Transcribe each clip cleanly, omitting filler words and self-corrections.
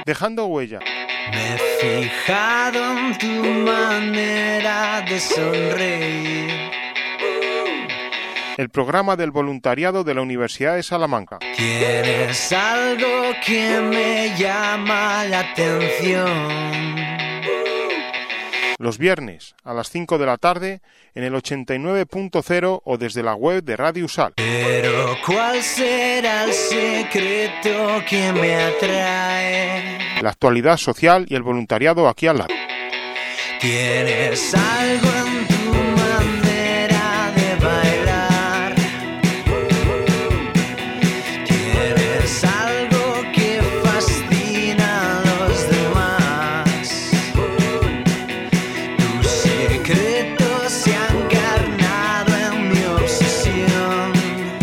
Dejando huella. Me he fijado en tu manera de sonreír. El programa del voluntariado de la Universidad de Salamanca. Tienes algo que me llama la atención. Los viernes a las 5 de la tarde en el 89.0 o desde la web de Radio USAL. Pero ¿cuál será el secreto que me atrae? La actualidad social y el voluntariado aquí al lado. Tienes algo en tu manera de bailar. Tienes algo que fascina a los demás. Tu secreto se ha encarnado en mi obsesión.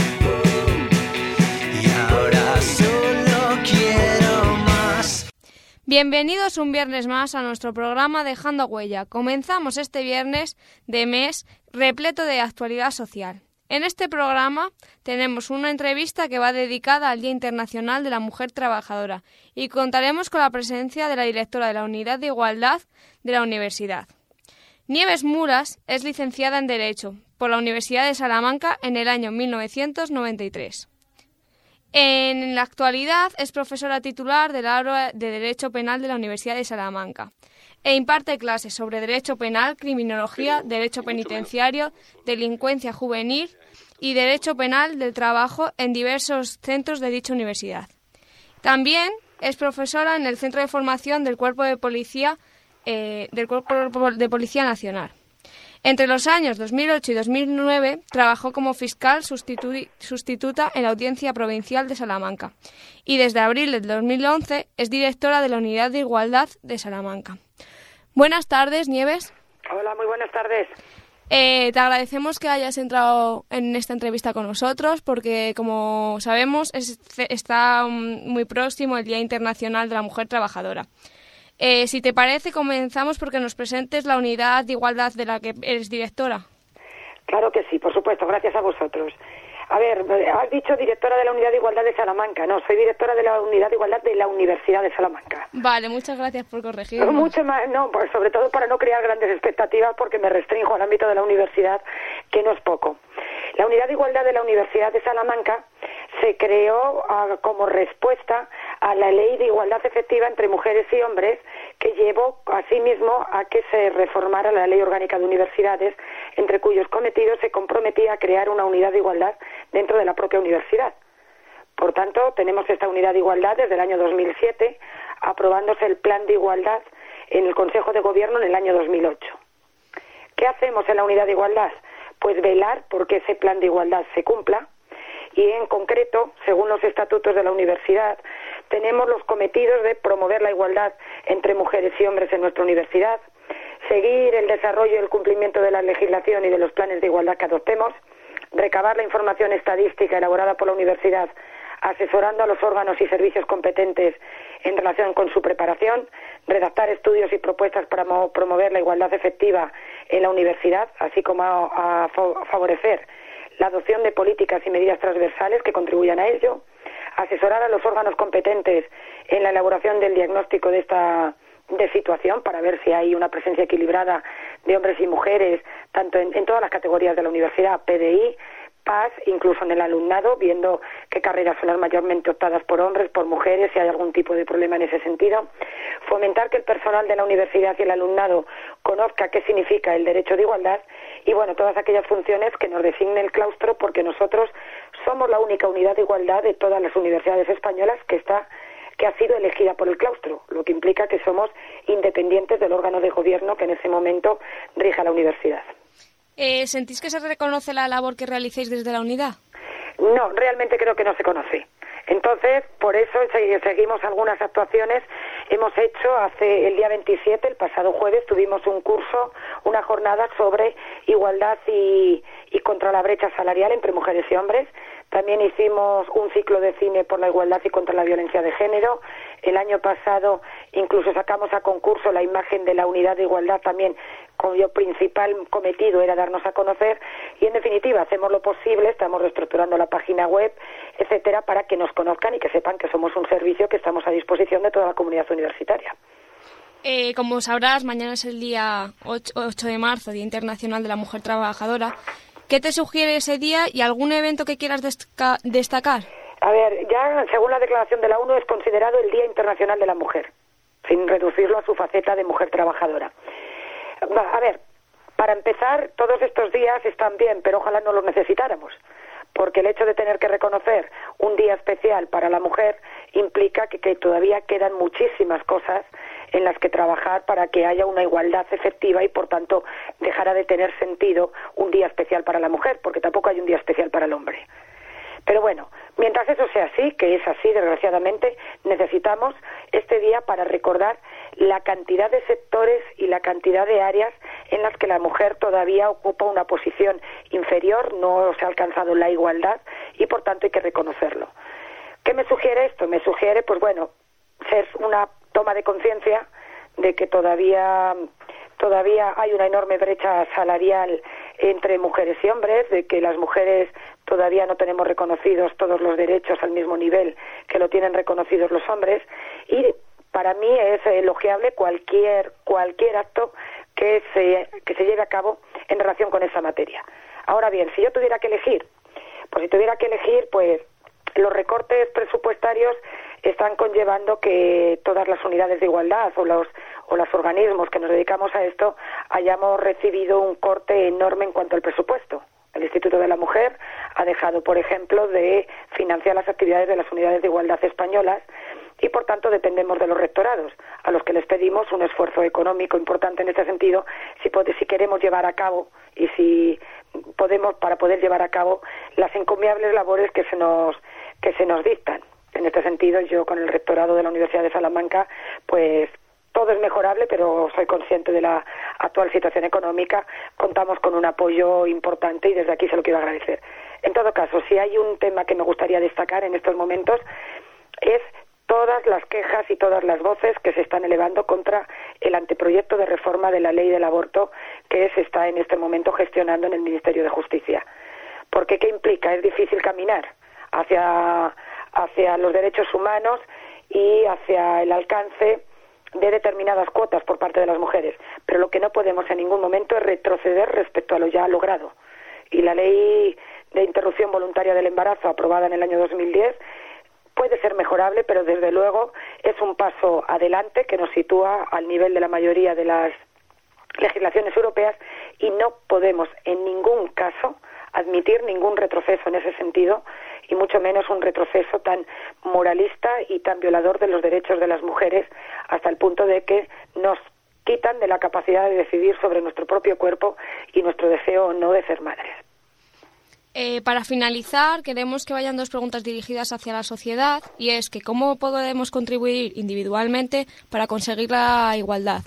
Y ahora solo quiero más. Bienvenidos un viernes más a nuestro programa Dejando Huella. Comenzamos este viernes de mes repleto de actualidad social. En este programa tenemos una entrevista que va dedicada al Día Internacional de la Mujer Trabajadora y contaremos con la presencia de la directora de la Unidad de Igualdad de la Universidad. Nieves Muras es licenciada en Derecho por la Universidad de Salamanca en el año 1993. En la actualidad es profesora titular del área de Derecho Penal de la Universidad de Salamanca e imparte clases sobre Derecho Penal, Criminología, Derecho Penitenciario, Delincuencia Juvenil y Derecho Penal del Trabajo en diversos centros de dicha universidad. También es profesora en el Centro de Formación del Cuerpo de Policía Nacional. Entre los años 2008 y 2009 trabajó como fiscal sustituta en la Audiencia Provincial de Salamanca y desde abril del 2011 es directora de la Unidad de Igualdad de Salamanca. Buenas tardes, Nieves. Hola, muy buenas tardes. Te agradecemos que hayas entrado en esta entrevista con nosotros porque, como sabemos, está muy próximo el Día Internacional de la Mujer Trabajadora. Si te parece, comenzamos porque nos presentes la unidad de igualdad de la que eres directora. Claro que sí, por supuesto, gracias a vosotros. A ver, has dicho directora de la Unidad de Igualdad de Salamanca. No, soy directora de la Unidad de Igualdad de la Universidad de Salamanca. Vale, muchas gracias por corregirnos. Mucho más, no, pues sobre todo para no crear grandes expectativas porque me restringo al ámbito de la universidad, que no es poco. La Unidad de Igualdad de la Universidad de Salamanca se creó como respuesta a la Ley de Igualdad Efectiva entre Mujeres y Hombres, que llevó asimismo a que se reformara la Ley Orgánica de Universidades, entre cuyos cometidos se comprometía a crear una unidad de igualdad dentro de la propia universidad. Por tanto, tenemos esta unidad de igualdad desde el año 2007, aprobándose el Plan de Igualdad en el Consejo de Gobierno en el año 2008. ¿Qué hacemos en la unidad de igualdad? Pues velar porque ese plan de igualdad se cumpla y en concreto, según los estatutos de la universidad, tenemos los cometidos de promover la igualdad entre mujeres y hombres en nuestra universidad, seguir el desarrollo y el cumplimiento de la legislación y de los planes de igualdad que adoptemos, recabar la información estadística elaborada por la universidad, asesorando a los órganos y servicios competentes en relación con su preparación, redactar estudios y propuestas para promover la igualdad efectiva en la universidad, así como a favorecer la adopción de políticas y medidas transversales que contribuyan a ello, asesorar a los órganos competentes en la elaboración del diagnóstico de esta situación para ver si hay una presencia equilibrada de hombres y mujeres, tanto en todas las categorías de la universidad, PDI, PAS, incluso en el alumnado, viendo qué carreras son las mayormente optadas por hombres, por mujeres, si hay algún tipo de problema en ese sentido. Fomentar que el personal de la universidad y el alumnado conozca qué significa el derecho de igualdad y, bueno, todas aquellas funciones que nos designe el claustro, porque nosotros somos la única unidad de igualdad de todas las universidades españolas que ha sido elegida por el claustro, lo que implica que somos independientes del órgano de gobierno que en ese momento rige a la universidad. ¿Sentís que se reconoce la labor que realicéis desde la unidad? No, realmente creo que no se conoce. Entonces, por eso seguimos algunas actuaciones. Hemos hecho el día 27, el pasado jueves, tuvimos un curso, una jornada sobre igualdad y contra la brecha salarial entre mujeres y hombres. También hicimos un ciclo de cine por la igualdad y contra la violencia de género. El año pasado incluso sacamos a concurso la imagen de la unidad de igualdad también, cuyo principal cometido era darnos a conocer, y en definitiva hacemos lo posible, estamos reestructurando la página web, etcétera, para que nos conozcan y que sepan que somos un servicio que estamos a disposición de toda la comunidad universitaria. Como sabrás, mañana es el día 8 de marzo, Día Internacional de la Mujer Trabajadora. ¿Qué te sugiere ese día y algún evento que quieras destacar? A ver, ya según la declaración de la ONU es considerado el Día Internacional de la Mujer, sin reducirlo a su faceta de mujer trabajadora. A ver, para empezar, todos estos días están bien, pero ojalá no los necesitáramos, porque el hecho de tener que reconocer un día especial para la mujer implica que todavía quedan muchísimas cosas en las que trabajar para que haya una igualdad efectiva y, por tanto, dejará de tener sentido un día especial para la mujer, porque tampoco hay un día especial para el hombre. Pero bueno, mientras eso sea así, que es así, desgraciadamente, necesitamos este día para recordar la cantidad de sectores y la cantidad de áreas en las que la mujer todavía ocupa una posición inferior, no se ha alcanzado la igualdad y, por tanto, hay que reconocerlo. ¿Qué me sugiere esto? Me sugiere, pues bueno, ser una toma de conciencia de que todavía hay una enorme brecha salarial entre mujeres y hombres, de que las mujeres todavía no tenemos reconocidos todos los derechos al mismo nivel que lo tienen reconocidos los hombres, y para mí es elogiable cualquier acto que se lleve a cabo en relación con esa materia. Ahora bien, si yo tuviera que elegir, pues los recortes presupuestarios están conllevando que todas las unidades de igualdad o los organismos que nos dedicamos a esto hayamos recibido un corte enorme en cuanto al presupuesto. El Instituto de la Mujer ha dejado, por ejemplo, de financiar las actividades de las unidades de igualdad españolas y, por tanto, dependemos de los rectorados, a los que les pedimos un esfuerzo económico importante en este sentido, si queremos llevar a cabo y si podemos, para poder llevar a cabo las encomiables labores que se nos dictan. En este sentido, yo con el rectorado de la Universidad de Salamanca, pues todo es mejorable, pero soy consciente de la actual situación económica. Contamos con un apoyo importante y desde aquí se lo quiero agradecer. En todo caso, si hay un tema que me gustaría destacar en estos momentos es todas las quejas y todas las voces que se están elevando contra el anteproyecto de reforma de la ley del aborto que se está en este momento gestionando en el Ministerio de Justicia. Porque ¿qué implica? Es difícil caminar hacia los derechos humanos y hacia el alcance de determinadas cuotas por parte de las mujeres, pero lo que no podemos en ningún momento es retroceder respecto a lo ya logrado. Y la ley de interrupción voluntaria del embarazo, aprobada en el año 2010, puede ser mejorable, pero desde luego es un paso adelante que nos sitúa al nivel de la mayoría de las legislaciones europeas y no podemos en ningún caso admitir ningún retroceso en ese sentido, y mucho menos un retroceso tan moralista y tan violador de los derechos de las mujeres, hasta el punto de que nos quitan de la capacidad de decidir sobre nuestro propio cuerpo y nuestro deseo o no de ser madres. Para finalizar, queremos que vayan dos preguntas dirigidas hacia la sociedad, y es que ¿cómo podemos contribuir individualmente para conseguir la igualdad?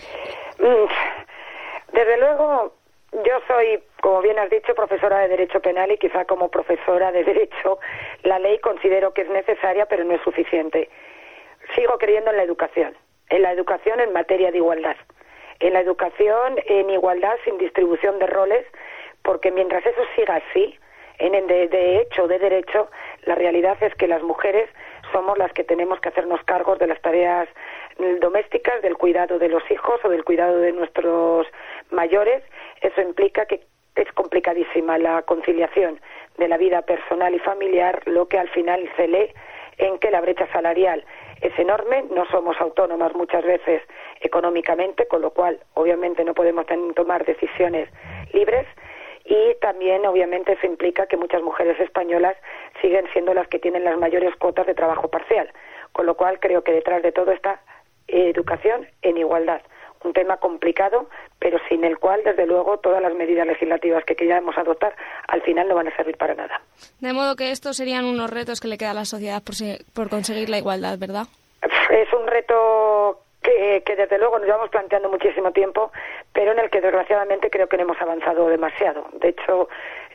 Desde luego, yo soy, como bien has dicho, profesora de Derecho Penal, y quizá como profesora de Derecho la ley considero que es necesaria, pero no es suficiente. Sigo creyendo en la educación en materia de igualdad, en la educación en igualdad sin distribución de roles, porque mientras eso siga así, de hecho, de derecho, la realidad es que las mujeres somos las que tenemos que hacernos cargos de las tareas domésticas, del cuidado de los hijos o del cuidado de nuestros mayores. Eso implica que es complicadísima la conciliación de la vida personal y familiar, lo que al final se lee en que la brecha salarial es enorme. No somos autónomas muchas veces económicamente, con lo cual obviamente no podemos tomar decisiones libres, y también obviamente eso implica que muchas mujeres españolas siguen siendo las que tienen las mayores cuotas de trabajo parcial, con lo cual creo que detrás de todo está educación en igualdad, un tema complicado, pero sin el cual, desde luego, todas las medidas legislativas que queramos adoptar al final no van a servir para nada. De modo que estos serían unos retos que le queda a la sociedad por conseguir la igualdad, ¿verdad? Es un reto que desde luego nos llevamos planteando muchísimo tiempo, pero en el que desgraciadamente creo que no hemos avanzado demasiado. De hecho,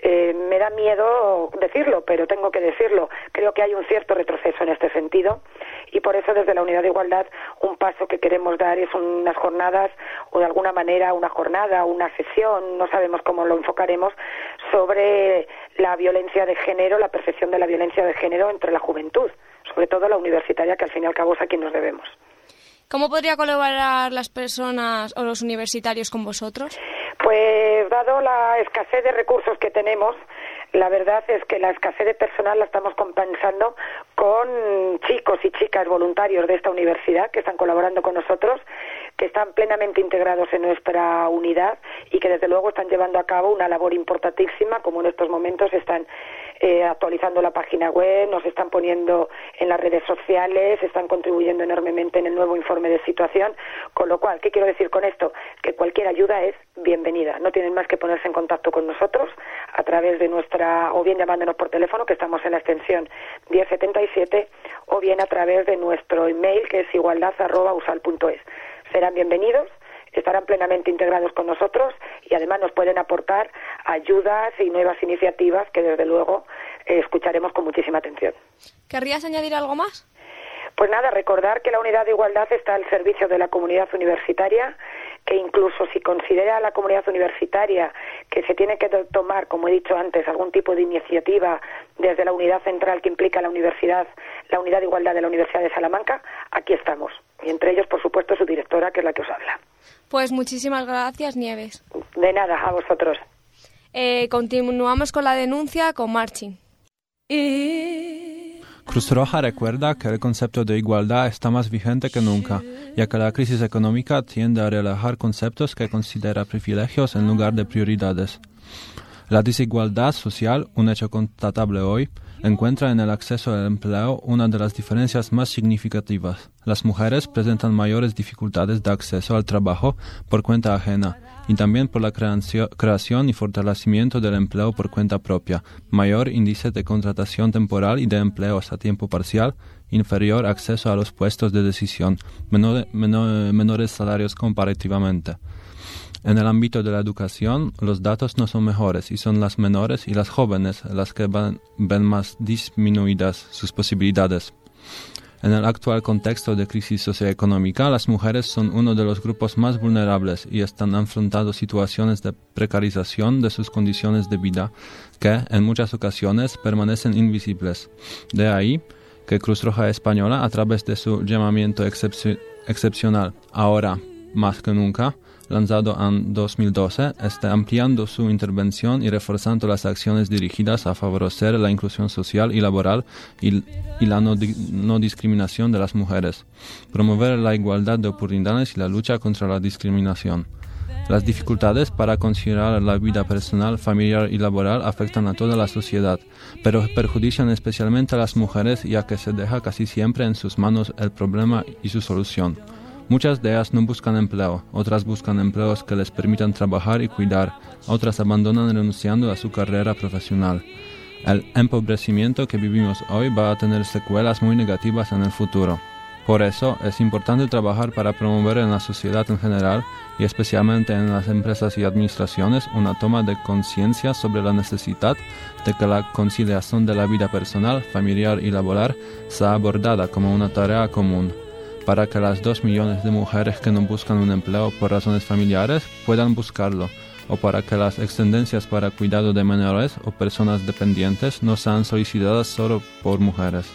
Me da miedo decirlo, pero tengo que decirlo. Creo que hay un cierto retroceso en este sentido y por eso desde la Unidad de Igualdad un paso que queremos dar es unas jornadas o de alguna manera una jornada, una sesión, no sabemos cómo lo enfocaremos, sobre la violencia de género, la percepción de la violencia de género entre la juventud, sobre todo la universitaria, que al fin y al cabo es a quien nos debemos. ¿Cómo podría colaborar las personas o los universitarios con vosotros? Pues dado la escasez de recursos que tenemos, la verdad es que la escasez de personal la estamos compensando con chicos y chicas voluntarios de esta universidad que están colaborando con nosotros, que están plenamente integrados en nuestra unidad y que desde luego están llevando a cabo una labor importantísima, como en estos momentos están actualizando la página web, nos están poniendo en las redes sociales, están contribuyendo enormemente en el nuevo informe de situación, con lo cual, ¿qué quiero decir con esto? Que cualquier ayuda es bienvenida, no tienen más que ponerse en contacto con nosotros a través de nuestra, o bien llamándonos por teléfono, que estamos en la extensión 1077, o bien a través de nuestro email, que es igualdad@usal.es. Serán bienvenidos, estarán plenamente integrados con nosotros y además nos pueden aportar ayudas y nuevas iniciativas que desde luego escucharemos con muchísima atención. ¿Querrías añadir algo más? Pues nada, recordar que la Unidad de Igualdad está al servicio de la comunidad universitaria, que incluso si considera la comunidad universitaria que se tiene que tomar, como he dicho antes, algún tipo de iniciativa desde la unidad central que implica la Unidad de Igualdad de la Universidad de Salamanca, aquí estamos. Y entre ellos, por supuesto, su directora, que es la que os habla. Pues muchísimas gracias, Nieves. De nada, a vosotros. Continuamos con la denuncia con Marcin. Cruz Roja recuerda que el concepto de igualdad está más vigente que nunca, ya que la crisis económica tiende a relajar conceptos que considera privilegios en lugar de prioridades. La desigualdad social, un hecho constatable hoy, encuentra en el acceso al empleo una de las diferencias más significativas. Las mujeres presentan mayores dificultades de acceso al trabajo por cuenta ajena y también por la creación y fortalecimiento del empleo por cuenta propia, mayor índice de contratación temporal y de empleos a tiempo parcial, inferior acceso a los puestos de decisión, menores salarios comparativamente. En el ámbito de la educación, los datos no son mejores y son las menores y las jóvenes las que ven más disminuidas sus posibilidades. En el actual contexto de crisis socioeconómica, las mujeres son uno de los grupos más vulnerables y están enfrentando situaciones de precarización de sus condiciones de vida que, en muchas ocasiones, permanecen invisibles. De ahí que Cruz Roja Española, a través de su llamamiento excepcional, ahora más que nunca, lanzado en 2012, está ampliando su intervención y reforzando las acciones dirigidas a favorecer la inclusión social y laboral y la no discriminación de las mujeres, promover la igualdad de oportunidades y la lucha contra la discriminación. Las dificultades para conciliar la vida personal, familiar y laboral afectan a toda la sociedad, pero perjudican especialmente a las mujeres, ya que se deja casi siempre en sus manos el problema y su solución. Muchas de ellas no buscan empleo, otras buscan empleos que les permitan trabajar y cuidar, otras abandonan renunciando a su carrera profesional. El empobrecimiento que vivimos hoy va a tener secuelas muy negativas en el futuro. Por eso es importante trabajar para promover en la sociedad en general y especialmente en las empresas y administraciones una toma de conciencia sobre la necesidad de que la conciliación de la vida personal, familiar y laboral sea abordada como una tarea común, para que las 2 millones de mujeres que no buscan un empleo por razones familiares puedan buscarlo, o para que las excedencias para cuidado de menores o personas dependientes no sean solicitadas solo por mujeres.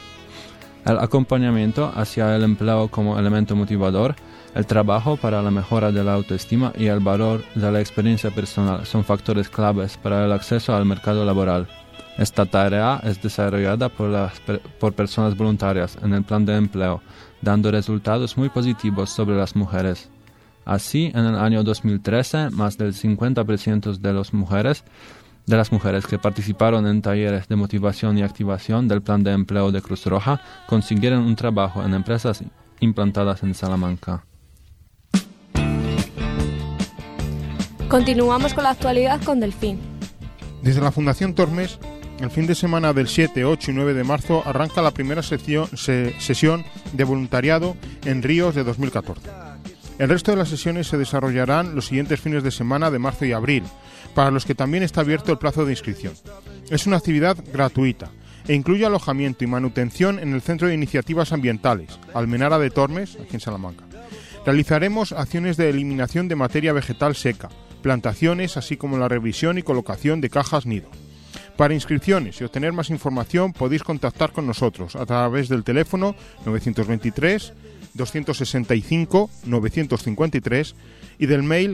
El acompañamiento hacia el empleo como elemento motivador, el trabajo para la mejora de la autoestima y el valor de la experiencia personal son factores claves para el acceso al mercado laboral. Esta tarea es desarrollada por personas voluntarias en el plan de empleo, dando resultados muy positivos sobre las mujeres. Así, en el año 2013, más del 50% de las mujeres que participaron en talleres de motivación y activación del plan de empleo de Cruz Roja consiguieron un trabajo en empresas implantadas en Salamanca. Continuamos con la actualidad con Delfín. Desde la Fundación Tormes, el fin de semana del 7, 8 y 9 de marzo arranca la primera sesión de voluntariado en Ríos de 2014. El resto de las sesiones se desarrollarán los siguientes fines de semana de marzo y abril, para los que también está abierto el plazo de inscripción. Es una actividad gratuita e incluye alojamiento y manutención en el Centro de Iniciativas Ambientales, Almenara de Tormes, aquí en Salamanca. Realizaremos acciones de eliminación de materia vegetal seca, plantaciones, así como la revisión y colocación de cajas nido. Para inscripciones y obtener más información podéis contactar con nosotros a través del teléfono 923 265 953 y del mail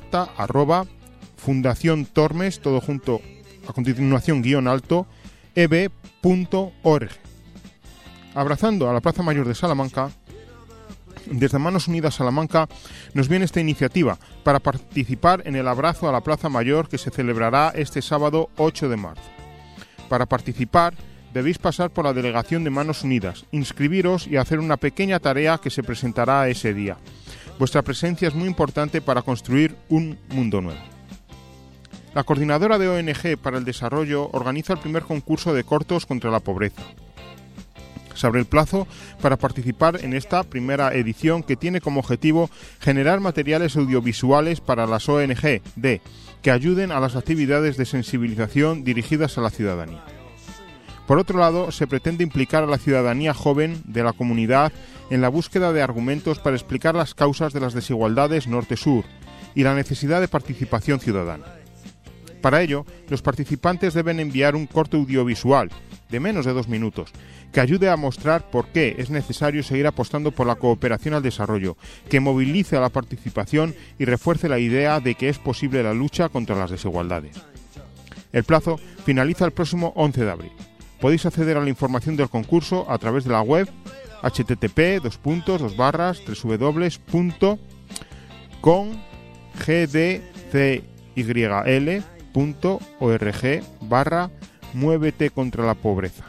contacta@fundaciontormes, todo junto a continuación _, eb.org. Abrazando a la Plaza Mayor de Salamanca, desde Manos Unidas Salamanca nos viene esta iniciativa para participar en el abrazo a la Plaza Mayor que se celebrará este sábado 8 de marzo. Para participar debéis pasar por la delegación de Manos Unidas, inscribiros y hacer una pequeña tarea que se presentará ese día. Vuestra presencia es muy importante para construir un mundo nuevo. La Coordinadora de ONG para el Desarrollo organiza el primer concurso de cortos contra la pobreza. Se abre el plazo para participar en esta primera edición que tiene como objetivo generar materiales audiovisuales para las ONG que ayuden a las actividades de sensibilización dirigidas a la ciudadanía. Por otro lado, se pretende implicar a la ciudadanía joven de la comunidad en la búsqueda de argumentos para explicar las causas de las desigualdades norte-sur y la necesidad de participación ciudadana. Para ello, los participantes deben enviar un corto audiovisual de menos de 2 minutos que ayude a mostrar por qué es necesario seguir apostando por la cooperación al desarrollo, que movilice a la participación y refuerce la idea de que es posible la lucha contra las desigualdades. El plazo finaliza el próximo 11 de abril. Podéis acceder a la información del concurso a través de la web http://congdcyl.org/muévete contra la pobreza.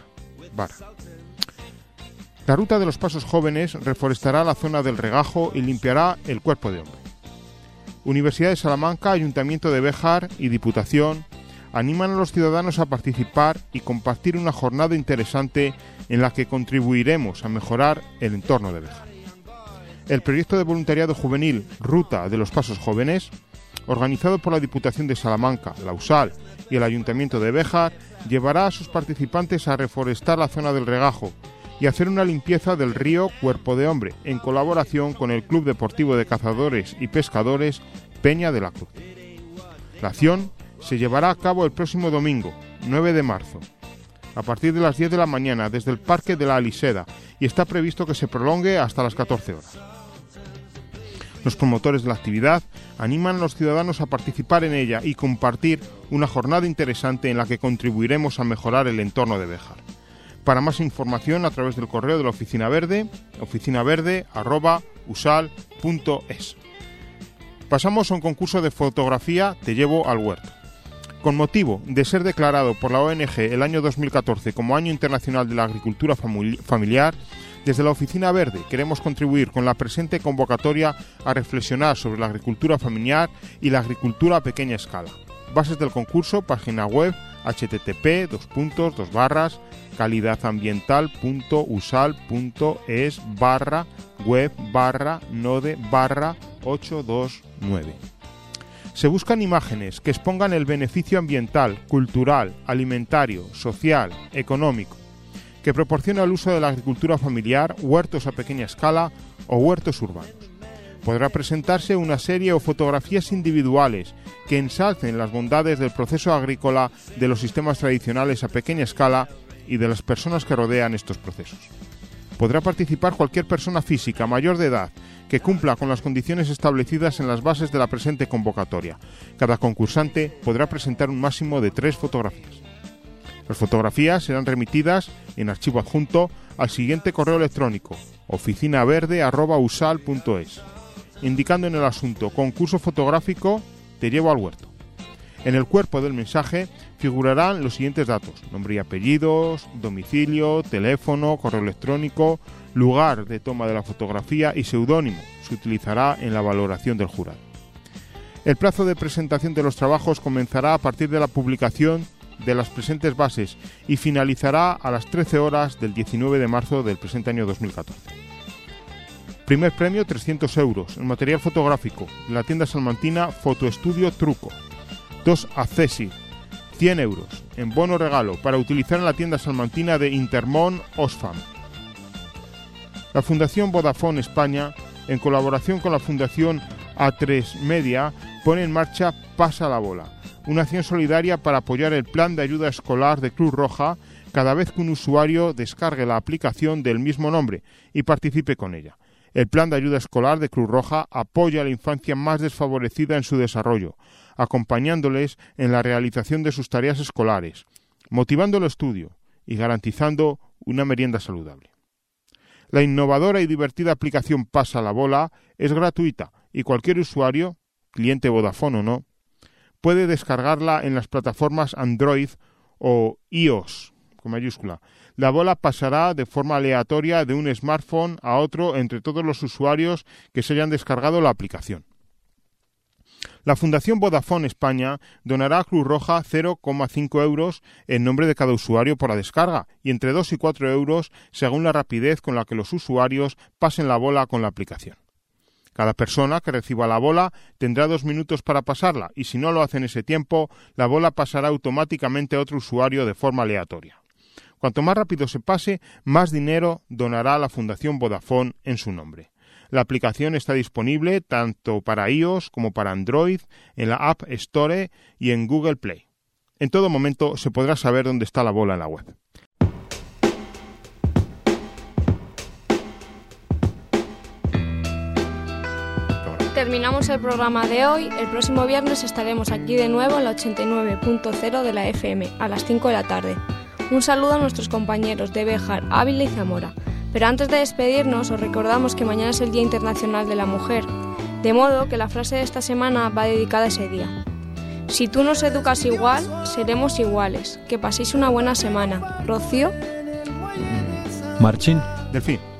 La ruta de los pasos jóvenes reforestará la zona del Regajo y limpiará el Cuerpo de Hombre. Universidad de Salamanca, Ayuntamiento de Béjar y Diputación animan a los ciudadanos a participar y compartir una jornada interesante en la que contribuiremos a mejorar el entorno de Béjar. El proyecto de voluntariado juvenil Ruta de los Pasos Jóvenes, organizado por la Diputación de Salamanca, la USAL y el Ayuntamiento de Béjar, llevará a sus participantes a reforestar la zona del Regajo y hacer una limpieza del río Cuerpo de Hombre, en colaboración con el Club Deportivo de Cazadores y Pescadores Peña de la Cruz. La acción se llevará a cabo el próximo domingo, 9 de marzo, a partir de las 10 de la mañana desde el Parque de la Aliseda, y está previsto que se prolongue hasta las 14 horas. Los promotores de la actividad animan a los ciudadanos a participar en ella y compartir una jornada interesante en la que contribuiremos a mejorar el entorno de Béjar. Para más información a través del correo de la Oficina Verde, oficinaverde@usal.es. Pasamos a un concurso de fotografía Te llevo al huerto. Con motivo de ser declarado por la ONG el año 2014 como Año Internacional de la Agricultura Familiar, desde la Oficina Verde queremos contribuir con la presente convocatoria a reflexionar sobre la agricultura familiar y la agricultura a pequeña escala. Bases del concurso, página web http://calidadambiental.usal.es/web/node/829. Se buscan imágenes que expongan el beneficio ambiental, cultural, alimentario, social, económico, que proporciona el uso de la agricultura familiar, huertos a pequeña escala o huertos urbanos. Podrá presentarse una serie o fotografías individuales que ensalcen las bondades del proceso agrícola, de los sistemas tradicionales a pequeña escala y de las personas que rodean estos procesos. Podrá participar cualquier persona física mayor de edad que cumpla con las condiciones establecidas en las bases de la presente convocatoria. Cada concursante podrá presentar un máximo de 3 fotografías. Las fotografías serán remitidas en archivo adjunto al siguiente correo electrónico: oficinaverde@usal.es, indicando en el asunto concurso fotográfico Te llevo al huerto. En el cuerpo del mensaje figurarán los siguientes datos: nombre y apellidos, domicilio, teléfono, correo electrónico, lugar de toma de la fotografía y seudónimo. Se utilizará en la valoración del jurado. El plazo de presentación de los trabajos comenzará a partir de la publicación de las presentes bases y finalizará a las 13 horas del 19 de marzo del presente año 2014. Primer premio 300 euros en material fotográfico en la tienda salmantina Fotoestudio Truco. 2 Accessi, 100 euros en bono regalo para utilizar en la tienda salmantina de Intermón Oxfam. La Fundación Vodafone España, en colaboración con la Fundación A3 Media, pone en marcha Pasa la Bola, una acción solidaria para apoyar el plan de ayuda escolar de Cruz Roja cada vez que un usuario descargue la aplicación del mismo nombre y participe con ella. El plan de ayuda escolar de Cruz Roja apoya a la infancia más desfavorecida en su desarrollo, acompañándoles en la realización de sus tareas escolares, motivando el estudio y garantizando una merienda saludable. La innovadora y divertida aplicación Pasa la Bola es gratuita y cualquier usuario, cliente Vodafone o no, puede descargarla en las plataformas Android o iOS, con mayúscula. La bola pasará de forma aleatoria de un smartphone a otro entre todos los usuarios que se hayan descargado la aplicación. La Fundación Vodafone España donará a Cruz Roja 0,5 euros en nombre de cada usuario por la descarga y entre 2 y 4 euros según la rapidez con la que los usuarios pasen la bola con la aplicación. Cada persona que reciba la bola tendrá 2 minutos para pasarla y si no lo hace en ese tiempo, la bola pasará automáticamente a otro usuario de forma aleatoria. Cuanto más rápido se pase, más dinero donará la Fundación Vodafone en su nombre. La aplicación está disponible tanto para iOS como para Android en la App Store y en Google Play. En todo momento se podrá saber dónde está la bola en la web. Terminamos el programa de hoy. El próximo viernes estaremos aquí de nuevo en la 89.0 de la FM a las 5 de la tarde. Un saludo a nuestros compañeros de Béjar, Ávila y Zamora. Pero antes de despedirnos, os recordamos que mañana es el Día Internacional de la Mujer, de modo que la frase de esta semana va dedicada a ese día. Si tú nos educas igual, seremos iguales. Que paséis una buena semana. Rocío. Marcin. Delfín.